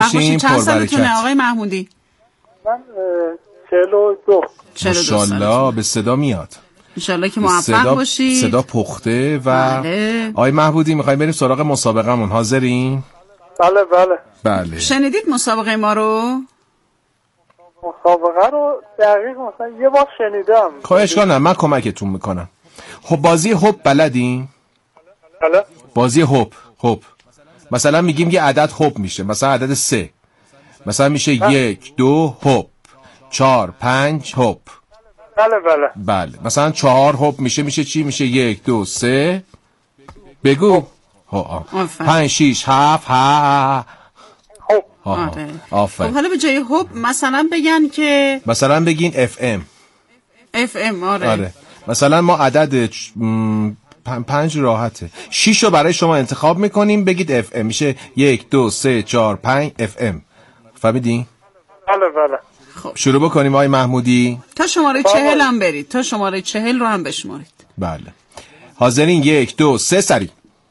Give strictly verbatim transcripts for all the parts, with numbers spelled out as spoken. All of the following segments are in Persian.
باشین. چند سالتونه آقای محمودی؟ من چهل و دو. ماشاءالله به صدا میاد. انشالله که موفق صدا باشید. صدا پخته و بله. آقای محمودی میخوایم بریم سراغ مسابقه‌مون. حاضرین؟ بله بله. بله. شنیدید مسابقه ما رو؟ مسابقه رو دقیق مثلا یه بار شنیدم. خب اشکال نداره، من کمکتون میکنم. خب بازی هوب بلدین؟ بله. بازی هوب هوب مثلا میگیم یه عدد هوب میشه، مثلا عدد سه، مثلا میشه بله. یک دو هوب، چهار پنج هوب. بله بله. بله مثلا چهار هوب میشه میشه چی؟ میشه یک دو سه بگو ها پنج شیش هفت ها هوب. آره. آفرین. خب حالا به جای هوب مثلا بگن که مثلا بگین اف ام. اف ام. آره. آره مثلا ما عدد م... پنج راحته، شیش رو برای شما انتخاب میکنیم، بگید اف ام میشه یک دو سه چهار پنج اف ام. فهمیدین؟ بله بله. خب شروع بکنیم آقای محمودی. تا شماره چهل هم برید، تا شماره چهل رو هم بشمارید. بله حاضرین؟ یک دو سه سری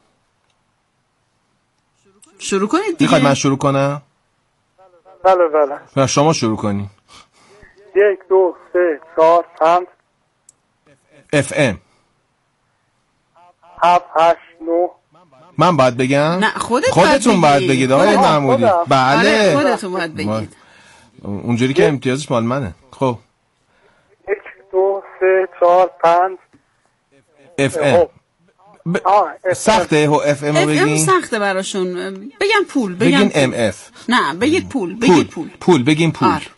شروع کنید دیگه. میخواید من شروع کنم؟ بله بله. نه شما شروع کنید. یک دو سه چهار پنج اف ام. هفت هشت نو. من باید بگم؟ نه خودت خودتون باید بگید آقای محمودی. بله خودتون باید بگید. اونجوری که امتیازش مال منه. خب یک دو سه چهار پنج اف ام. ب... سخته هو اف ام رو بگین؟ اف ام سخته براشون. بگن پول. بگین ام اف. نه بگید پول. بگید پول. پول بگین پول. آر.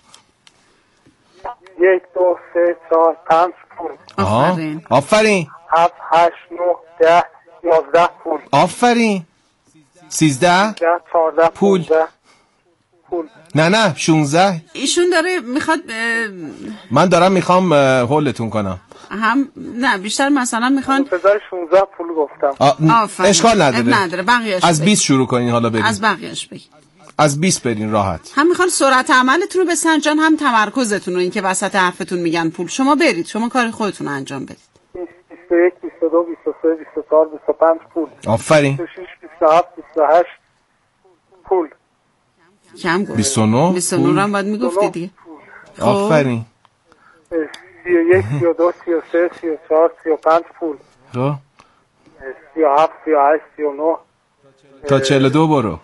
یک دو سه چهار پنج پول. آفرین. آفرین. هفت هشت نو ده یازده پول. آفرین. سیزده ده چهارده پول. پول. نه نه شونزده. ایشون داره میخواد اه... من دارم میخوام هولتون کنم. هم نه بیشتر مثلا میخوان بذار شانزده پول گفتم. آفرین. اشکال نداره. نداره بقیه‌اش از بیست شروع کنین. حالا بریم از بقیه‌اش بگین. از بیست برین راحت. هم میخوان سرعت عملتون رو بسنجن هم تمرکزتون رو، این که وسط حرفتون میگن پول. شما برید، شما کار خودتون رو انجام بدید. بیست و یک بیست و دو بیست و سه بیست و چهار بیست و پنج پول. آفرین. بیست و شش بیست و هفت بیست و هشت پول. کم گفت. بیست و نه بیست و نه هم باید میگفتی دیگه. آفرین. سی و یک سی و دو سی و سه سی و چهار سی و پنج پول. خب سی و هفت سی و هشت سی و نه تا چهل و دو برو.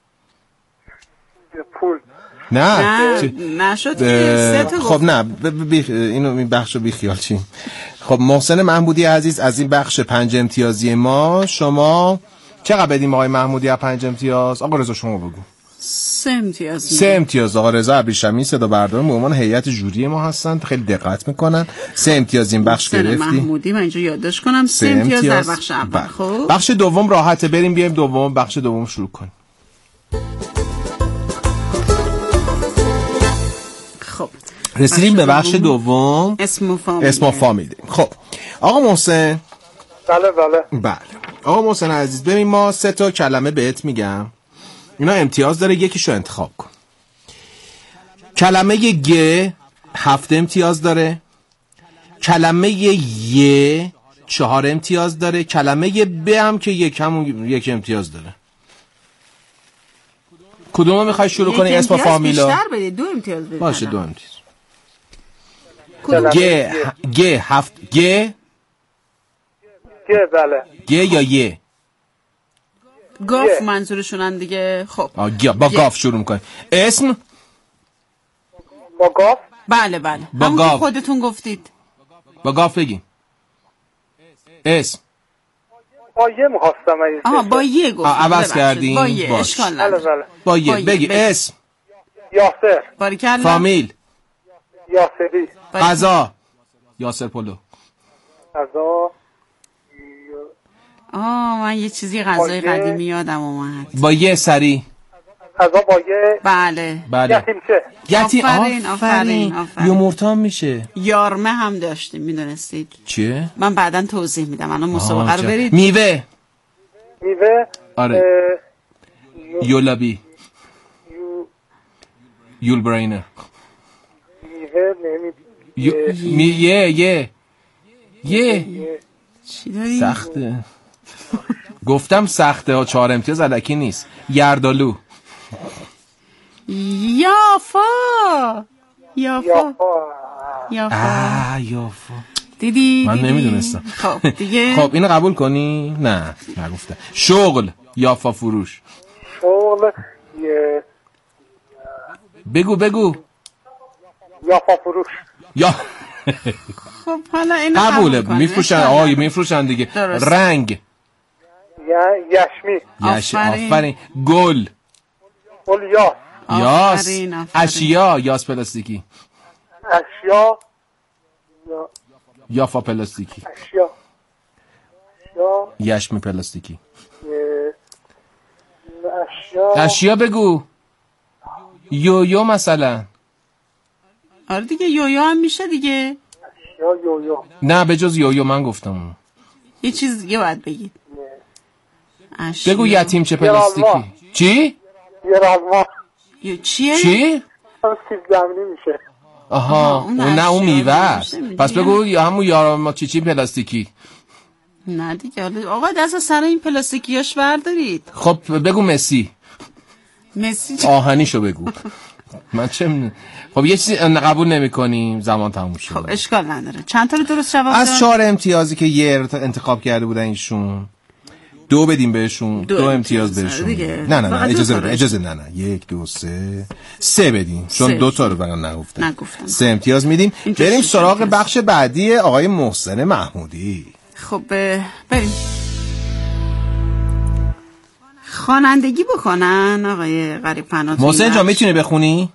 پول. نه نه نشد سه تا. خب نه بی... اینو این بخشو بی خیال چین. خب محسن محمودی عزیز، از این بخش پنج امتیازی ما شما چقدر بدیم آقای محمودی از پنج امتیاز؟ آقا رضا شما بگو. سه امتیاز. سه امتیاز. آقا رضا ابریشمی صدا بردار به عنوان هیئت جوری ما هستن، خیلی دقت میکنن. سه امتیاز این بخش گرفتی. محمودی من اینجا یادداشت کنم. سه امتیاز در بخش اول. خب بخش دوم راحته، بریم بیایم دوم بخش دوم شروع کنیم. خب رسیدیم به بخش دوم، اسم و فامیل. اسم و فامیل. خب آقا محسن. بله بله. بله آقا محسن عزیز، ببین ما سه تا کلمه بهت میگم، اینا امتیاز داره، یکیشو انتخاب کن. کلمه گ هفت امتیاز داره، کلمه ی چهار امتیاز داره، کلمه ب هم که یک همون یک امتیاز داره. کدومو میخوای شروع کنی؟ اسم و فامیلا بیشتر بده. دو امتیاز بده. باشه دو امتیاز. کدوم؟ گ گ هفت گ گ بله. گ یا ی؟ گاف منظورشونن دیگه. خب آه گا با گاف شروع میکنی. اسم با گاف؟ بله بله با گاف. خودتون گفتید با گاف بگین. اسم با یه مخواستم. آها با یه گفتید. عوض کردیم. با یه اشکال نداره. بله بله. با یه بگی. اسم یاسر. باریکلا. فامیل یاسری. غذا یاسر پلو. غذا آه من یه چیزی غذای قدیمی یادم اومد. با یه سری. غذا با یه. بله بله. یتیمچه. یتیم. آفرین آفرین آفرین. یومورتام میشه. یارمه هم داشتیم میدونستید؟ چیه؟ من بعداً توضیح میدم. الان مسابقه رو برید. میوه. میوه. آره. یولابی. یول براینر. میوه نمی. می یه یه یه چی داری؟ سخته. گفتم سخته ها. چهار امتیاز الکی نیست. یردالو. یافا یافا یافا. یافا آه یافا دیدی من دیدی؟ نمیدونستم. خب دیگه خب اینو قبول کنی؟ نه نگفتم. شغل یافا فروش. شغل یه بگو بگو. یافا فروش. یا خب حالا اینو قبوله. قبول کنیم. میفروشن اشکال آی نداره. میفروشن دیگه. درست. رنگ. یا یشمی. یش آفرین. آفرین. گل. گل یاس. یاس. آفرین، آفرین. اشیا یاس پلاستیکی. اشیا. یا- یافا پلاستیکی. اشیا. اشیا. یشمی پلاستیکی. یه- اشیا. اشیا بگو. یویو مثلا. آره دیگه یویو هم میشه دیگه. اشیا یویو. نه به جز یویو من گفتم. یه چیز دیگه باید بگید. اشیا. بگو یتیم چه یه پلاستیکی. رالما. چی؟ یه رالما. یه چیه؟ چی؟ سیب زمینی میشه. آها آها، اون اون نه اون اشیا میوه است. میشه، پس میگم. بگو یا همون یارما چی چی پلاستیکی. نه دیگه حالا آقا دست از سر این پلاستیکیاش بردارید. خب بگو مسی. مسی چه؟ آهنیشو بگو. من چه من... خب یه چیزی قبول نمی‌کنیم زمان تموم شد. خب اشکال نداره. چند تا رو درست جواب از داد؟ چهار امتیازی که یه انتخاب کرده بودن ایشون دو بدیم بهشون. دو دو, امتیاز امتیاز بهشون. دیگه. نه نه نه فقط دو اجازه تا بده رو. اجازه نه نه یک دو سه سه بدیم چون سه. دو تا رو فقط نگفتم. نگفتم. سه امتیاز میدیم. اینجا بریم شش سراغ امتیاز. بخش بعدی آقای محسن محمودی. خب اه، بریم. خوانندگی بکنن آقای غریب پناه. محسن جان میتونی بخونی؟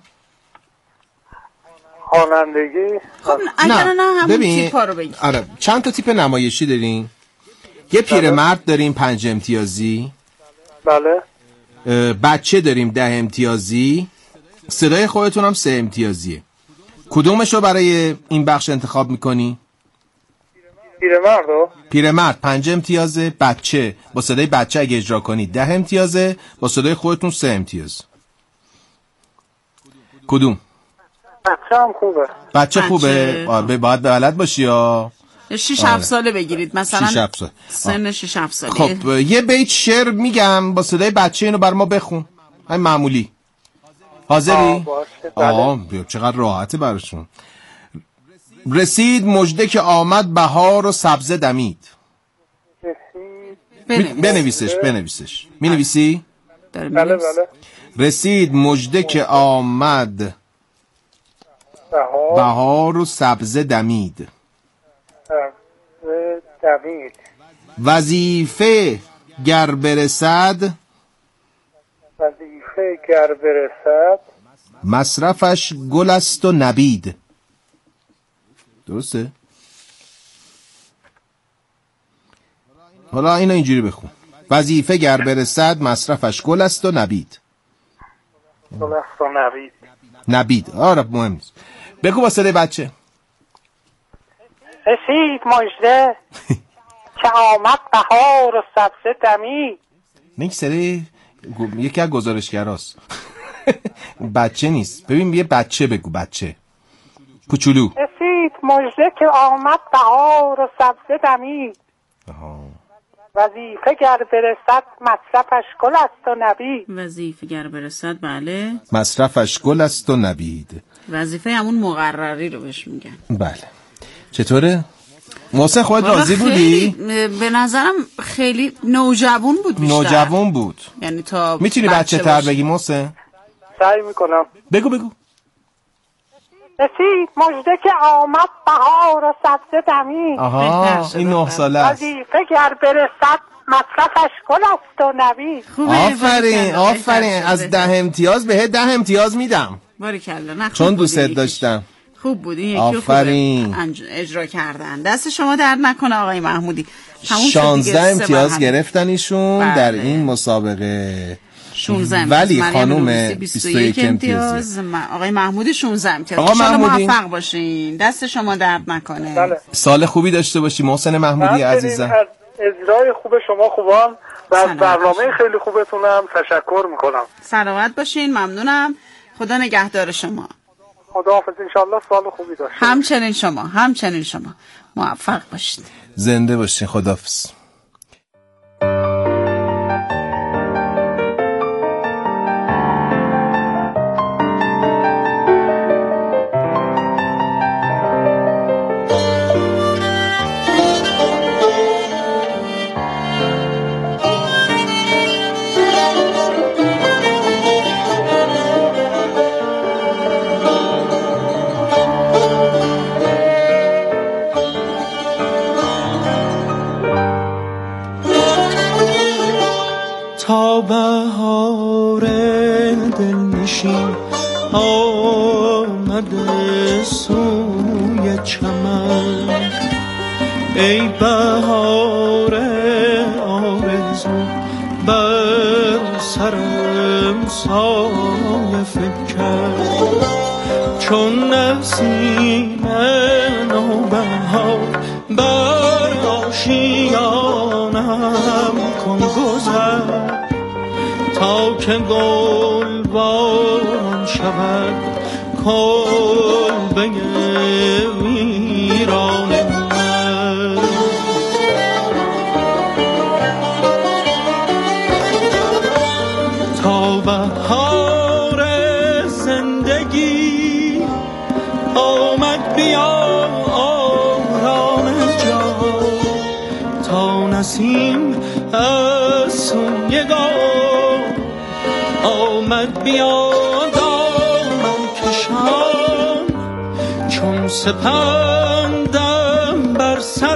خوانندگی. خب اگر نه همون ببین تیپا رو بگید. آره چند تا تیپ نمایشی داریم. یه پیرمرد داریم پنج امتیازی. بله. اه، بچه داریم ده امتیازی. صدای خودتون هم سه امتیازیه. کدومش رو برای این بخش انتخاب میکنی؟ پیرمرد رو. پیرمرد پنج امتیازه. بچه با صدای بچه اگه اجرا کنید ده امتیازه. با صدای خودتون سه امتیاز. کدوم؟ بچه هم خوبه. بچه بچه. خوبه. آره باید بلد باشی یا شش هفت ساله بگیرید مثلا. شش هفت سال. سن شش هفت ساله. خب یه بیت شعر میگم با صدای بچه اینو بر ما بخون. همین معمولی. حاضری؟ آه، باشه. بله. آه بیا چقدر راحته براشون. رسید مژده که آمد بهار و سبزه دمید. رسید. می- بنویسش بنویسش. می نویسی؟ داره بله می‌نویسه. بله. رسید مژده که آمد بهار. بهار و سبزه دمید. سبزه دمید. وظیفه گر برسد وظیفه گر برسد. مصرفش گل است و نبید. درسته؟ حالا اینو اینجوری بخون. وظیفه گر برسد مصرفش گل است و نبید. گل است و نبید. نبید آره مهم نیست. بگو با صدای بچه. رسید مژده که آمد بهار و سبزه دمید. نیک سری یکی از گزارشگراست. بچه نیست. ببین یه بچه بگو بچه کوچولو. رسید مژده که آمد بهار و سبزه دمید. آها. وظیفه گر برسد مصرفش گل است و نبید. وظیفه گر برسد بله. مصرفش گل است و نبید. وظیفه همون مقرری رو بهش میگن. بله. چطوره؟ محسن خودت والا راضی خیلی، بودی؟ به نظرم خیلی نوجوان بود بیشتر. نوجوان بود. یعنی تا میتونی بچه تر باشه. بگی محسن؟ سعی میکنم. بگو بگو. رسید مژده که آمد بهار و سبزه دمید. آها بهتر شد، این نه بهتر. ساله است. وظیفه گر برسد مصرفش گل است و نبید. خوبه، آفرین باریکلا، آفرین بهتر از شده. ده امتیاز بهت ده امتیاز میدم باریکلا. نه خوب چون بود دوست این یکیش. داشتم. خوب بود این یکی. آفرین. خوبه انج- اجرا کردن. دست شما درد نکنه آقای محمودی. تموم شد دیگه. شانزده سه بار امتیاز هم. گرفتن ایشون بله. در این مسابقه. شانزده امتیاز. ولی مریم خانم نوریسی بیست و یک امتیاز. م- آقای محمودی شانزده امتیاز. آقا ان شاءالله محمودی. موفق باشین. دست شما درد نکنه. بله. سال خوبی داشته باشی محسن محمودی همچنین عزیزم. از اجرای خوب شما خوبان و از سلامت برنامه باشین. خیلی خوبتونم تشکر میکنم. سلامت باشین. ممنونم. خدا نگهدار شما. خداحافظ. انشالله سال خوبی داشته باشید. همچنین شما. همچنین شما. موفق باشید. زنده باشین. خداحافظ. دلنشین آمده سوی چمن. ای بهار آرزو بر سرم سایه فکر، چون نسیم نوبهار بر آشیانم کن گذر، تا که گل باران شود کلبه ویران من. تا بهار زندگی آمد بیا آرام جان، تا نسیم از سوی گل آمد بیا دامن کشان، چون سپندم بر سر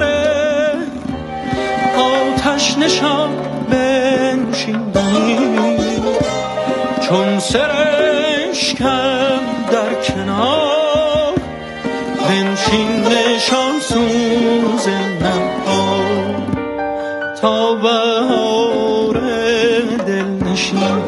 آتش نشان بنشیندنی، چون سرشکم در کنار بنشین نشان سوز نما. تا بهار دلنشین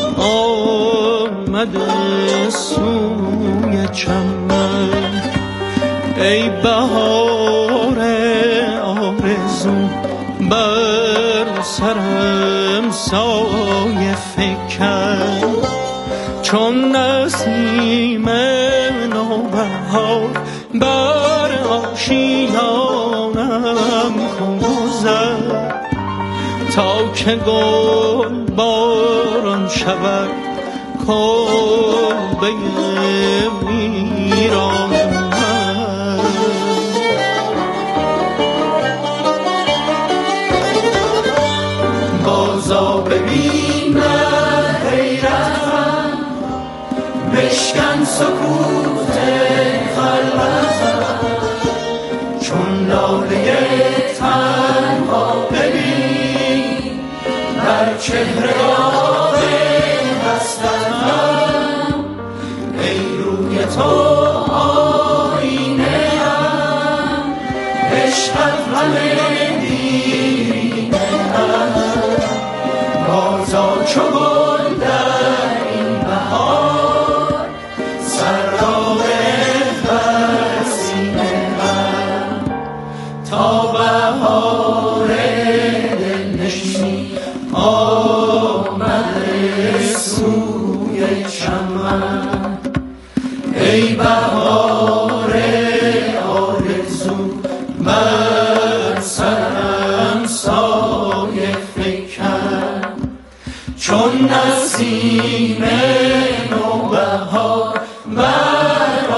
آمده سوی چمن. ای بهار آرزو بر سرم سایه فکن، چون نسیم نوبهار بر آشیانم کن گذر، تا که گل باران شود کلبه ویران من. بازا ببین من حیرتم، بشکن سکوت خلوتم، چون لاله تنها ببین بر چهره داغ حسرتم. ای روی تو آینه ام، عشقت همه دیرینه ام، بازا چو گل در این بهار سر را بر سینه ام. تا بهار دلنشین آمده سوی چمن. ای بهار آرزو بر سرم سایه فکن، چون نسیم نوبهار بر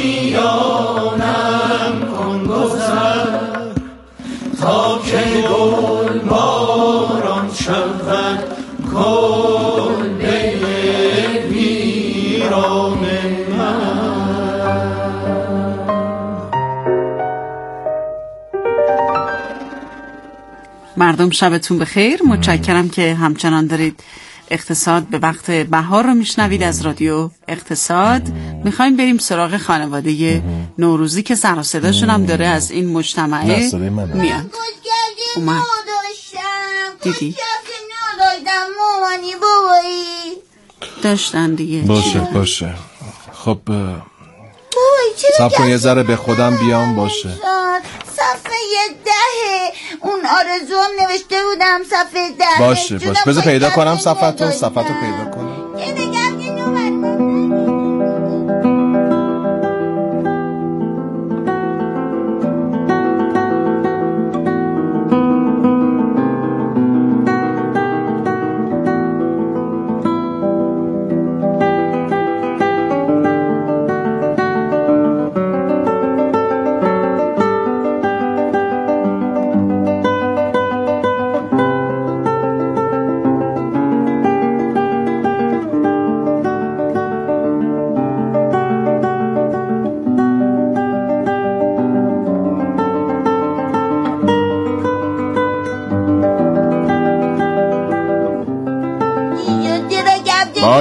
آشیانم کن گذر، تا که گل باران شود کلبه ویران من. مردم شبتون بخیر. متشکرم که همچنان دارید اقتصاد به وقت بهار رو میشنوید از رادیو اقتصاد. میخوایم بریم سراغ خانواده نوروزی که سر و صداشون هم داره از این مجتمعه میاد. اومد دیدی داشتن دیگه. باشه باشه. خب صبر کن یه ذره به خودم بیام. باشه صفحه دهه اون آرزو هم نوشته بودم صفحه ده. باشه باشه بذار پیدا کنم صفحتو صفحتو پیدا کنم. یه نگم که نومد.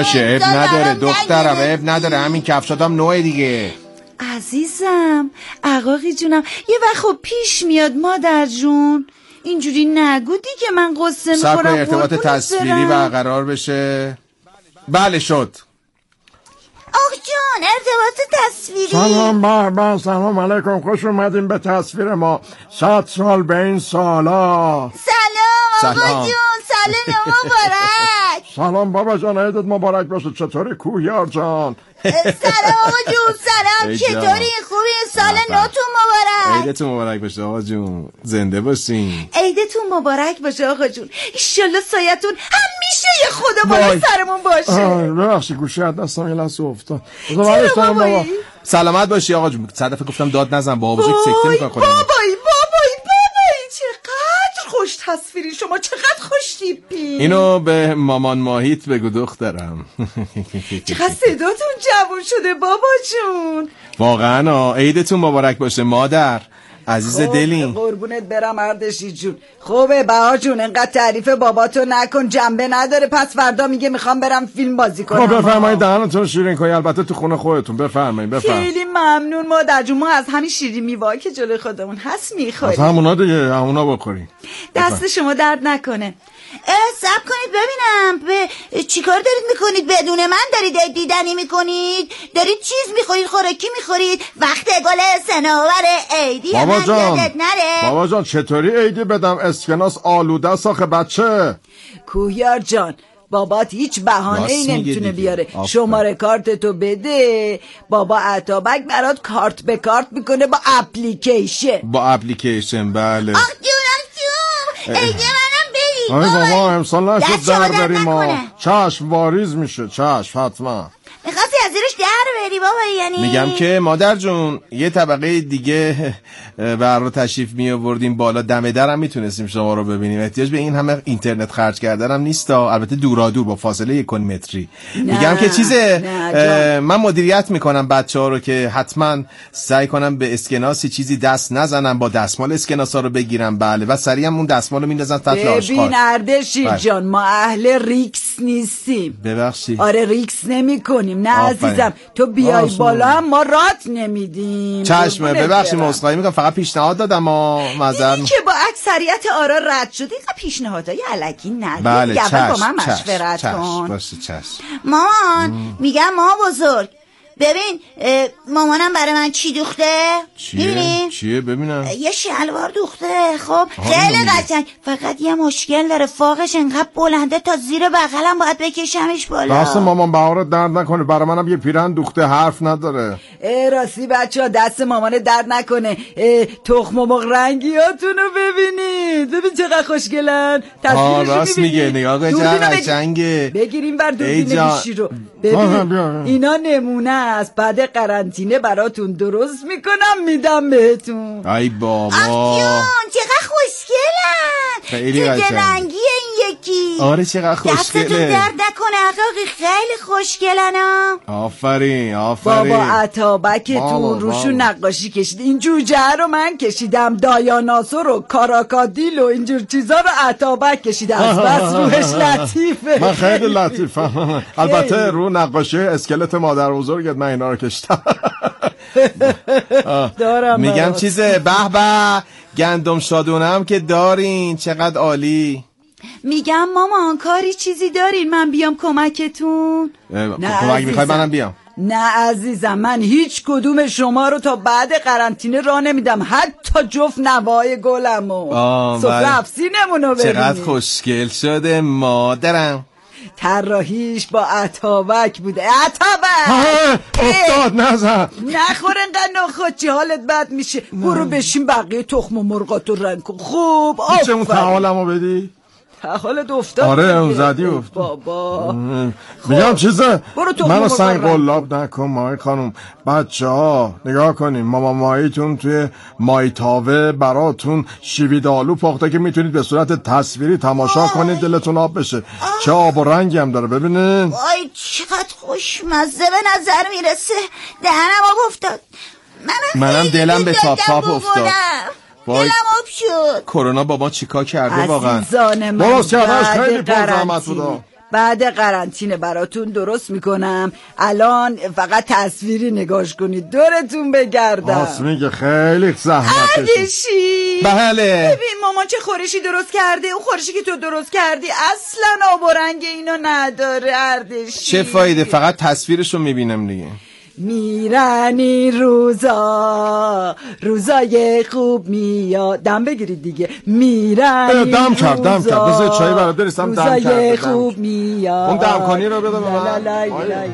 باشه اب زن نداره برام دخترم، نگرفتی. اب نداره، همین کفشاتم نوعه دیگه. عزیزم عقاقی جونم، یه وقت خب پیش میاد مادر جون، اینجوری نگو دیگه، من قصه سب میخورم. کن ارتباط تصویری برقرار بشه. بله شد. آخ جون ارتباط تصویری. سلام بابا، سلام علیکم، خوش اومدیم به تصویر ما. صد سال به این سالا. سلام سلام. آقا جون، سلام مبارک. سلام بابا جان، عیدت مبارک باشه. چطوری کوهیار جان؟ سلام آقا جون، سلام، ای جان. چطوری؟ خوبی؟ سال بله. نوتون مبارک. عیدتون مبارک باشه آقا جون، زنده باشین. عیدتون مبارک باشه آقا جون، ایشالله سایتون همیشه یه خدا بالا وای. سرمون باشه. آه، ببخشی گوشی از دستم یه لحظه افتاد. چرا بابایی؟ سلامت باشی آقا جون. صد دفعه گفتم داد نزن، بابا بزرگ سکته وای میکنه خودم. بابایی بابایی بابایی، چقدر خوش تصویری شما، چقدر خوش تیپی. اینو به مامان ماهیت بگو دخترم. چقدر صداتون جوون شده بابا جون. واقعا آه. عیدتون مبارک باشه مادر عزیز دلین. قربونت برم اردشی جون. خوبه بها جون، انقدر تعریف باباتو نکن، جنبه نداره. پس فردا میگه میخوام برم فیلم بازی کنم. خب بفرمایید دهنتون شیرین کنی، البته تو خونه خودتون. بفرمایید بفرمایید. خیلی ممنون مادر جون، ما از همین شیرین میوه که جلوی خودمون هست از میخوریم. همونا دیگه، همونا بخوریم. دست شما درد نکنه. صبر کنید ببینم، به چیکار دارید میکنید؟ بدون من دارید عید دیدنی میکنید؟ دارید چیز میخورید، خوراکی میخورید؟ وقت گل سناور عیدی بابا من جان، یادت نره. بابا جان چطوری عیدی بدم؟ اسکناس آلوده است آخه بچه. کوهیار جان، بابات هیچ بهانه ای راست میگه نمیتونه دیگه. بیاره. آفرین. شماره کارت تو بده، بابا عطابک برات کارت به کارت میکنه با اپلیکیشن. با اپلیکیشن بله. آخ جون آخ جون، عید منم برید. آره بابا امسال نشد دست در آدم بریم ما. نکنه. چشم واریز میشه، چشم حتما. میخواستی از زیرش در بری بابا، یعنی میگم که مادر جون یه طبقه دیگه بر رو تشریف می آوردیم بالا، دم درم میتونستیم شما رو ببینیم. احتیاج به این همه اینترنت خرج کردنم نیست، البته دورا دور با فاصله یک متری. میگم که چیزه من مدیریت میکنم بچه ها رو که حتما سعی کنم به اسکناسی چیزی دست نزنم، با دستمال اسکناس ها رو بگیرم. بله و سریع هم اون دستمال رو میندازن تحت آشغال. ببین اردشیر بله. جان، ما اهل ریکس نیستیم. ببخشید. آره ریکس نمی کنیم. نه آفرین. عزیزم، تو بیای آسون. بالا هم ما رات نمیدیم. چشمه قربونت ببخشید برم. مصاحبه میکنم، فقط پیشنهاد دادم ما معذرت دیدی که با اکثریت آرا رد شد، اینقدر پیشنهادهای علکی نده. بله دیگه اول با چشم من مشورت چشم کن. باشه چشم. مامان میگم ما بزرگ ببین، اه، مامانم برای من چی دوخته؟ چیه؟ ببینیم. چیه ببینم؟ یه شلوار دوخته. خب آها، خیلی اینو میگی. قشنگ، فقط یه مشکل داره، فاقش انقدر بلنده تا زیر بغلم باید بکشمش بالا. دست مامان بهارت درد نکنه، برای منم یه پیرن دوخته حرف نداره. اه راستی بچه ها، دست مامان درد نکنه. اه، تخم و مرغ رنگیاتون رو ببینید، ببین چقدر خوشگلن. آه تصویرشو راست می‌بینی؟ میگه، نگاه کن دوربینو چقدر بگی- قشنگه. بگیریم بر ای دوربین جان. گوشی رو. آها، ببین بیا. اینا نمونه است، بعد قرنطینه براتون درست میکنم میدم بهتون. ای بابا آخیون چقدر خوشگلن، خیلی جلد قشنگ. رنگی این یکی. آره چقدر دستتون خوشگله. درد نکنه عقاقی، خیلی خوشگلن ها. آفرین آفرین. بابا عطابکتون بابا، روشون بابا. نقاشی کشید. این جوجه رو من کشیدم، دایاناسور و کاراکادیل و اینجور چیزا رو عطابک کشیده. از بس روحش لطیفه. من خیلی لطیفم. البته رو نقاشی اسکلت مادر بزرگت من اینا رو کشیدم. دارم میگم برات. چیزه به به گندم شادونم که دارین، چقدر عالی. میگم مامان کاری چیزی دارین من بیام کمکتون؟ اه، نه کمک میخوای عزیزم. منم بیام؟ نه عزیزم، من هیچ کدوم شما رو تا بعد قرنطینه راه نمیدم، حتی جفت نوای گلمو. آه، سفره بله. افسینمونو ببینید. چقدر خوشگل شده مادرم. طراحیش با عطابک بوده. عطابک آه، افتاد نزن. نخور انقدر نخوچی، حالت بد میشه. برو بشین بقیه تخم و مرغاتو رنگ کن. خوب چه اون آفرین. تعالمو بدی؟ حالت افتاد آره دیگه. اون زدی افتاد. بابا میگم چیزه برو تو منو مرغ سنگ رنگ. قلاب نکن مای خانم. بچه ها نگاه کنیم، ماما ماییتون توی مایتاوه براتون شیویدالو پخته که میتونید به صورت تصویری تماشا کنید، دلتون آب بشه. چه آب و رنگی هم داره ببینین. وای چقدر خوشمزه به نظر میرسه، دهنم آب افتاد. منم منم خیلی دلم به دوست تاپ داشتم تاپ افتاد. بخورم. وای. دلم آب شد. کرونا بابا چیکار کرده واقعا؟ عزیزان من درست کردنش بعد خیلی پر زحمت قرنطینه- بوده. بعد قرنطینه براتون درست میکنم. الان فقط تصویری نگاش کنید دورتون بگردم. راست میگه خیلی زحمت کشید. اردشی بله. ببین مامان چه خورشی درست کرده. اون خورشی که تو درست کردی اصلا آب و رنگ اینو نداره اردشی. چه فایده؟ فقط تصویرشو میبینم دیگه. میرنی روزا روزای خوب میاد. دم بگیرید دیگه. میرنی دم کرد دم کرد. بذار چای برات بریزم. دم کرد. روزای خوب میاد. اون دمکانی رو بده به من. لا لا لا لا.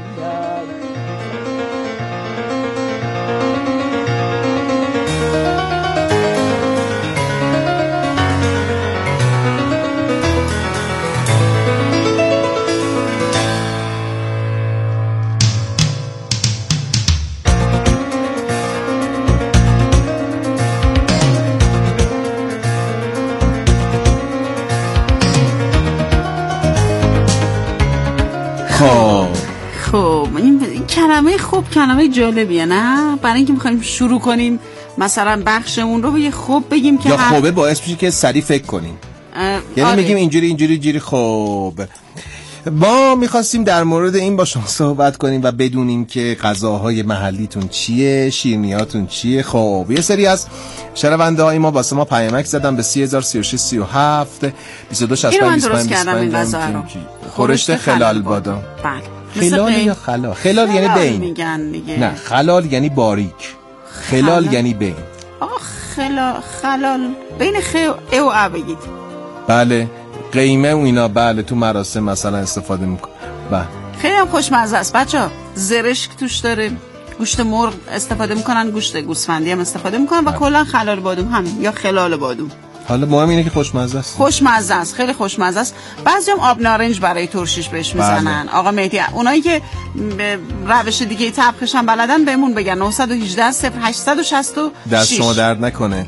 خب خب این کلمه خوب کلمه جالبیه نه؟ برای اینکه میخوایم شروع کنیم مثلا بخشمون رو به یه خوب بگیم که یا هر... خوبه باعث میشه که سریع فکر کنیم. یعنی آره. میگیم اینجوری اینجوری اینجوری. خوب ما میخواستیم در مورد این با شما صحبت کنیم و بدونیم که غذاهای محلیتون چیه، شیرینیاتون چیه. خب یه سری از شنونده های ما واسه ما پیامک زدن به سی هزار سی و شش سی و هفت بیست و دو شصت و پنج اینو من درست کردم این غذا رو. خورشت خلال بادام. بله. خلال یا خلا؟ خلال یعنی بین میگن دیگه. نه خلال یعنی باریک. خلال خلال. یعنی بین. آه خلا خلال بین خ و ا و ا بگید. بله قیمه و اینا. بله تو مراسم مثلا استفاده میکنه. بله خیلی هم خوشمزه است بچه‌ها. زرشک توش داره، گوشت مرغ استفاده میکنن، گوشت گوسفندی هم استفاده میکنن و کلا خلال بادوم همین یا خلال بادوم. حالا مهم اینه که خوشمزه است. خوشمزه است، خیلی خوشمزه است. بعضیام آب نارنج برای ترشیش بهش میزنن. بله. آقا مهدی اونایی که روش دیگه طبخش هم بلدن بهمون بگن. نه یک هشت صفر هشت شش شش. دست شما درد نکنه.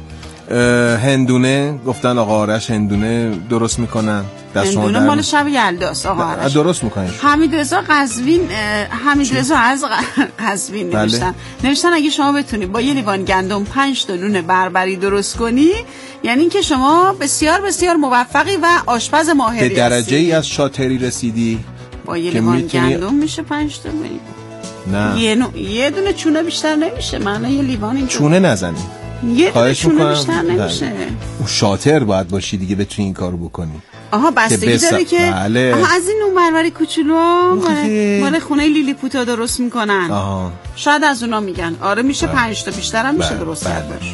هندونه گفتن آقا آرش هندونه درست میکنن. دست شما هندونه مال شب یلداست آقا آرش. درست میکنن. حمید رضا قزوین حمید رضا از قزوین نوشتن. بله. نوشتن اگه شما بتونی با یه لیوان گندم پنج تا نون بربری درست کنی یعنی اینکه شما بسیار بسیار موفقی و آشپز ماهری هستی. به درجه ای از شاطری رسیدی با یه لیوان میتونی... گندم میشه پنج تا می... نه یه, نو... یه دونه چونه بیشتر نمیشه. معنی یه لیوان این چونه نزنی. یه دونه چونه بیشتر نمیشه. اون شاطر باید باشی دیگه بتونی این کارو بکنی. آها بستگی بس... داره که بله. آها از این نون بربری کوچولو مال خونه لیلی پوتا درست میکنن. آها شاید از اونا میگن. آره میشه پنج تا بیشتر هم میشه درست کردش.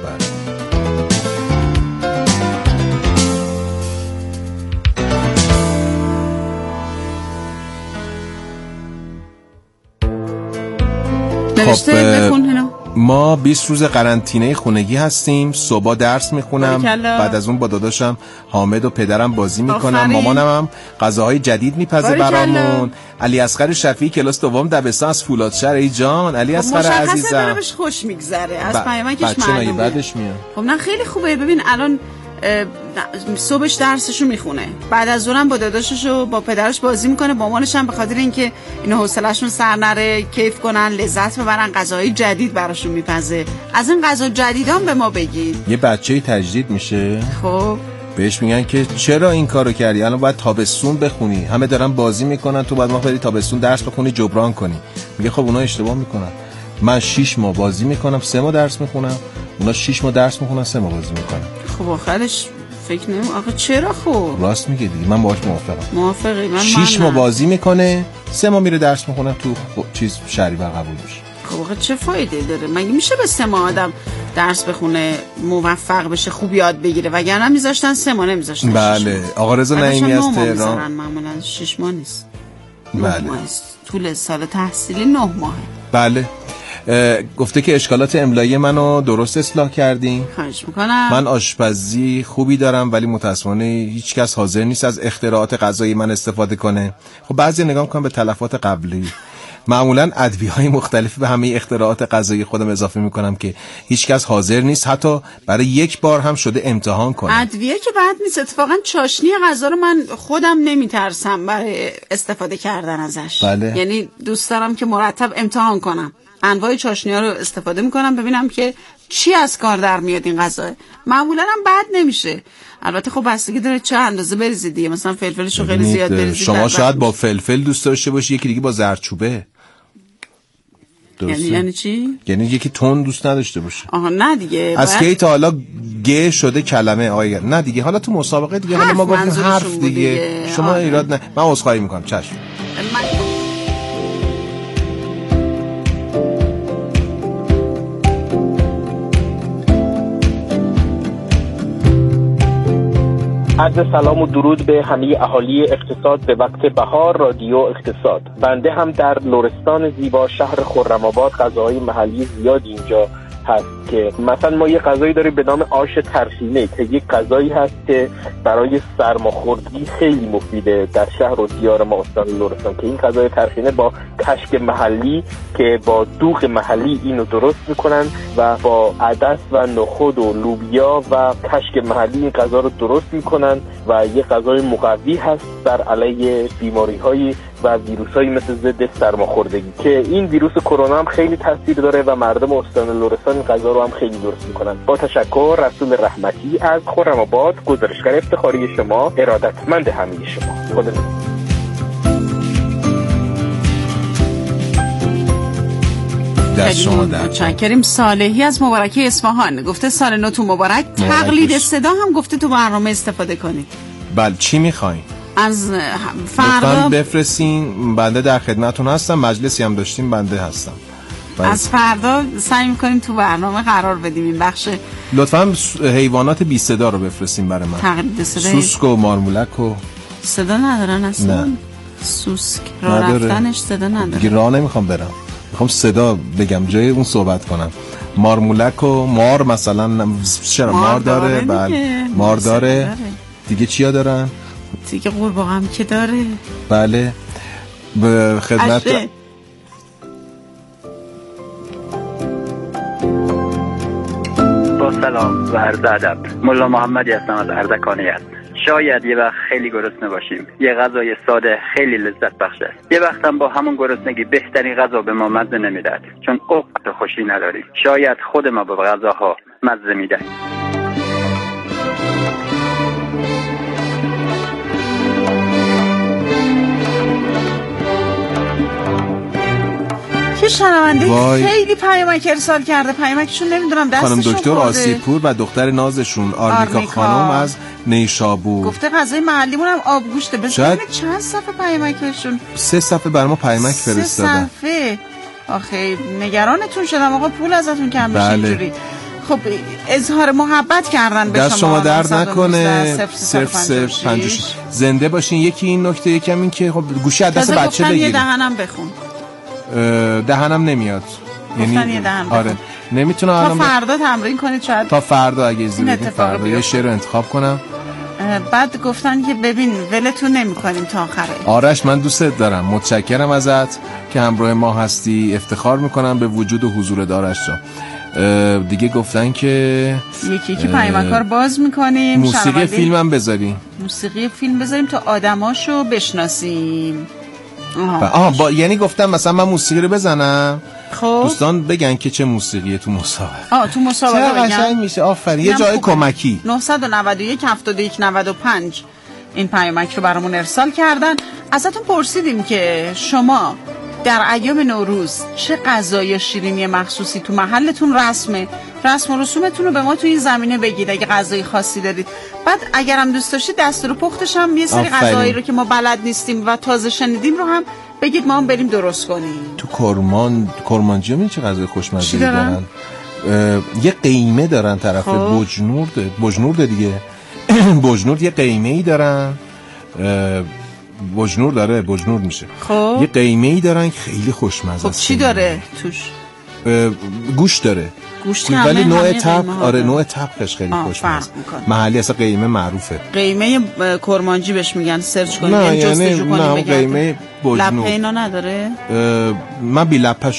نوشته بکن هنو. ما بیست روز قرنطینه خونگی هستیم. صبح درس میخونم، بعد از اون با داداشم حامد و پدرم بازی میکنم. مامانم هم غذاهای جدید میپزه برامون. علی اصغر شفیعی کلاس دوم دبستان از فولادشهر. ای جان علی اصغر عزیزم مشخصه داره بهش خوش میگذره از پیامکش معلومه. بعدش میاد. خب نه خیلی خوبه. ببین الان صبحش درسشو میخونه، بعد از اونم با داداششو با پدرش بازی میکنه، با مامانش هم به خاطر اینکه اینا حوصله‌شون سر نره کیف کنن لذت ببرن غذاهای جدید براشون میپزه. از این غذا جدیدام به ما بگید. یه بچه‌ای تجدید میشه. خب بهش میگن که چرا این کارو کردی؟ الان باید تابستون بخونی، همه دارن بازی میکنن، تو باید ما بری تابستون درس بخونی جبران کنی. میگه خب اونا اشتباه میکنن. من شش ماه بازی میکنم، سه ماه درس میخونم. اونا شش ماه درس میخونن، سه ماه بازی میکنن. خب آخرش فکر نمیم آخه چرا خب راست میگه دیگه. من باهاش موافقم. موافقی؟ من شش ماه بازی میکنه، سه ماه میره درس میخونه، تو خب چیز شهری بر قبول میشه. خب آخه چه فایده داره؟ مگه میشه به سه ماه آدم درس بخونه موفق بشه خوب یاد بگیره؟ وگرنه میذاشتن سه ماه نمیذاشتن. بله آقا رضا نعیمی از تهران. معمولا شش ماه نیست. بله ماه طول سال تحصیلی نه ماهه. بله گفته که اشکالات املایی منو درست اصلاح کردین. خواهش میکنم. من آشپزی خوبی دارم ولی متاسفانه هیچ کس حاضر نیست از اختراعات غذایی من استفاده کنه. خب بعضی نگاه میکنم به تلفات قبلی. معمولا ادویه‌های مختلفی به همه اختراعات غذایی خودم اضافه میکنم که هیچ کس حاضر نیست حتی برای یک بار هم شده امتحان کنه. ادویه که بد نیست. اتفاقا چاشنی غذا رو من خودم نمیترسم برای استفاده کردن ازش. بله. یعنی دوست دارم که مرتب امتحان کنم. انواع چاشنی‌ها رو استفاده میکنم ببینم که چی از کار در میاد این غذا؟ معمولا هم بد نمیشه. البته خب بستگی داره چه اندازه بریزید دیگه، مثلا فلفلشو خیلی زیاد بریزید. شما شاید با فلفل دوست داشته باشی، یکی دیگه با زردچوبه. یعنی یعنی چی؟ یعنی یکی تون دوست نداشته باشه. آها نه دیگه. از کی تا حالا گه شده کلمه آیه؟ نه دیگه، حالا تو مسابقه دیگه حالا ما گفتیم حرف دیگه. دیگه. شما آه. ایراد نه. من عذرخواهی میکنم. چشم. من... عرض سلام و درود به همه اهالی اقتصاد به وقت بهار رادیو اقتصاد. بنده هم در لرستان زیبا شهر خرم‌آباد غذاهای محلی زیادی اینجا هست که مثلا ما یه غذایی داریم به نام آش ترشینه که یک غذایی هست که برای سرماخوردگی خیلی مفیده در شهر و دیار ما استان لرستان، که این غذای ترشینه با کشک محلی که با دوغ محلی اینو درست میکنن و با عدس و نخود و لوبیا و کشک محلی این غذا رو درست میکنن و یه غذای مقوی هست در علیه بیماری‌های و ویروس‌هایی مثل ضد سرماخوردگی، که این ویروس کرونا هم خیلی تاثیر داره و مردم استان لرستان این غذا رو هم خیلی درست میکنن. با تشکر، رسول رحمتی از خرم‌آباد، گزارشگر افتخاری شما، ارادتمند همه شما. خدا دست شما در متشکریم. صالحی از مبارکی اصفهان گفته سال نو تو مبارک. تقلید صدا هم گفته تو برنامه استفاده کنید. بله چی میخواین؟ از فردا بفرستین، بنده در خدمتون هستم. مجلسی هم داشتیم، بنده هستم. بله. از فردا سعی میکنیم تو برنامه قرار بدیم این بخش. لطفا حیوانات بی صدا رو بفرستین برای من. تقلید صدا سوسک و مارمولک و صدا ندارن اصلا. نه. سوسک راه رفتنش صدا نداره. دیگه راه نمیخوام برم، میخوام صدا بگم جای اون صحبت کنم. مارمولک و مار مثلا، چرا مار, مار داره؟ بله مار داره. داره. دیگه چیا دارن؟ دیگه قورباغه هم که داره. بله به خدمت. با سلام و عرض ادب. ملا محمدی هستم از اردکانیت. شاید یه وقت خیلی گرسنه باشیم، یه غذای ساده خیلی لذت بخش است. یه وقت هم با همون گرسنگی بهترین غذا به ما مزه نمیداد، چون قوت خوشی نداریم. شاید خود ما به غذاها مزه میدهیم. یه شنونده خیلی پیامک ارسال کرده، پیامکشون نمیدونم دستشون خانم دکتر خورده. آسیپور و دختر نازشون آرمیکا, آرمیکا خانم از نیشابور گفته غذای محلیمون هم آبگوشته. بذاریم چند صفحه پیامکشون؟ سه صفحه برام پیامک فرستادن. سه صفحه. آخه نگرانتون شدم آقا، پول ازتون کم میشه اینجوری. خب اظهار محبت کردن به شما. دست شما درد نکنه. صفر صفر پنج شش زنده باشین. یکی این نکته، یکم این که خب گوشی از دست بچه بگیرید. یه دهنم بخون. دهنم نمیاد، یعنی آره نمیتونم. تا فردا تمرین کنید شاید. تا فردا اگه اجازه بدید فردا یه شعر رو انتخاب کنم. بعد گفتن که ببین ولتون نمی‌کنیم تا آخره. آرش من دوستت دارم، متشکرم ازت که همراه ما هستی، افتخار میکنم به وجود و حضور دارش را. دیگه گفتن که یکی یکی پیامک‌ها رو باز می‌کنیم. موسیقی فیلم هم بذاریم. موسیقی فیلم بذاریم تا آدماشو بشناسیم. آها, آها با... یعنی گفتم مثلا من موسیقی رو بزنم، خب دوستان بگن که چه موسیقیه تو مسابقه. آه تو مسابقه بگن چه قشنگ میشه. آفرین. یه جای کمکی. نه نه یک هفت یک نه پنج این پیامک رو برامون ارسال کردن. ازتون پرسیدیم که شما در ایام نوروز چه غذای شیرینی مخصوصی تو محلتون رسمه، رسم و رسومتون رو به ما تو این زمینه بگید اگه غذای خاصی دارید. بعد اگر هم دوست داشتید دستور پختش هم یه سری غذایی رو که ما بلد نیستیم و تازه شنیدیم رو هم بگید ما هم بریم درست کنیم. تو کرمان کرمانجی هم چه غذای خوشمزه‌ای دارن؟ یه قیمه دارن طرف بجنورد بجنورد دیگه. بجنورد یه قیمه‌ای دارن. بجنور داره، بجنور میشه. خب یه قیمه‌ای دارن خیلی خوشمزه است. خب چی داره توش؟ گوش داره. گوشت ولی نوع تب، آره نوع تبخش خیلی خوشمزه. محلی اصلا قیمه معروفه. قیمه کرمانجی بهش میگن، سرچ کنید. نه یعنی نه قیمه بجنور. لپه اینا نداره؟ من بی لپه